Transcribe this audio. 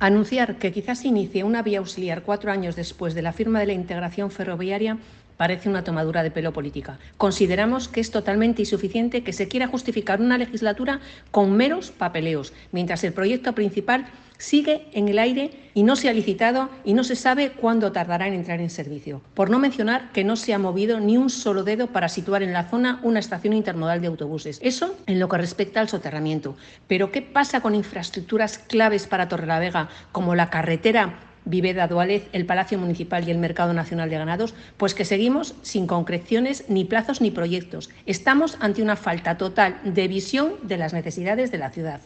Anunciar que quizás se inicie una vía auxiliar 4 años después de la firma de la integración ferroviaria parece una tomadura de pelo política. Consideramos que es totalmente insuficiente que se quiera justificar una legislatura con meros papeleos, mientras el proyecto principal sigue en el aire y no se ha licitado y no se sabe cuándo tardará en entrar en servicio. Por no mencionar que no se ha movido ni un solo dedo para situar en la zona una estación intermodal de autobuses. Eso en lo que respecta al soterramiento. Pero ¿qué pasa con infraestructuras claves para Torrelavega, como la carretera Viveda-Duález, el Palacio Municipal y el Mercado Nacional de Ganados? Pues que seguimos sin concreciones, ni plazos, ni proyectos. Estamos ante una falta total de visión de las necesidades de la ciudad.